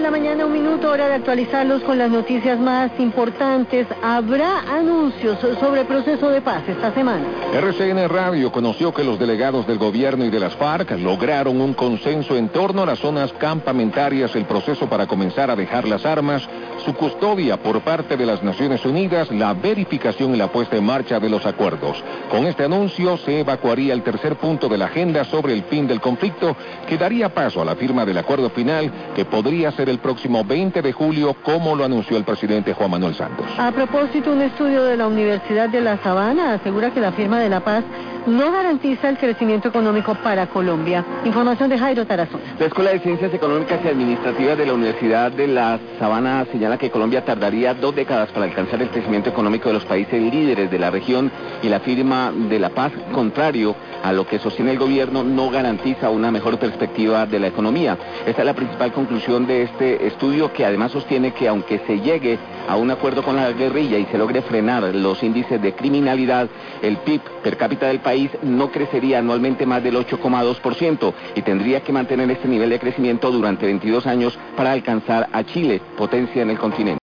8:01 a.m, hora de actualizarlos con las noticias más importantes. Habrá anuncios sobre el proceso de paz esta semana. RCN Radio conoció que los delegados del gobierno y de las FARC lograron un consenso en torno a las zonas campamentarias, el proceso para comenzar a dejar las armas, su custodia por parte de las Naciones Unidas, la verificación y la puesta en marcha de los acuerdos. Con este anuncio se evacuaría el tercer punto de la agenda sobre el fin del conflicto, que daría paso a la firma del acuerdo final, que podría ser el próximo 20 de julio, como lo anunció el presidente Juan Manuel Santos. A propósito, un estudio de la Universidad de La Sabana asegura que la firma de la paz no garantiza el crecimiento económico para Colombia. Información de Jairo Tarazona. La Escuela de Ciencias Económicas y Administrativas de la Universidad de La Sabana señala que Colombia tardaría 2 décadas para alcanzar el crecimiento económico de los países líderes de la región, y la firma de la paz, contrario a lo que sostiene el gobierno, no garantiza una mejor perspectiva de la economía. Esta es la principal conclusión de este estudio, que además sostiene que aunque se llegue a un acuerdo con la guerrilla y se logre frenar los índices de criminalidad, el PIB per cápita del país no crecería anualmente más del 8,2% y tendría que mantener este nivel de crecimiento durante 22 años para alcanzar a Chile, potencia en el continente.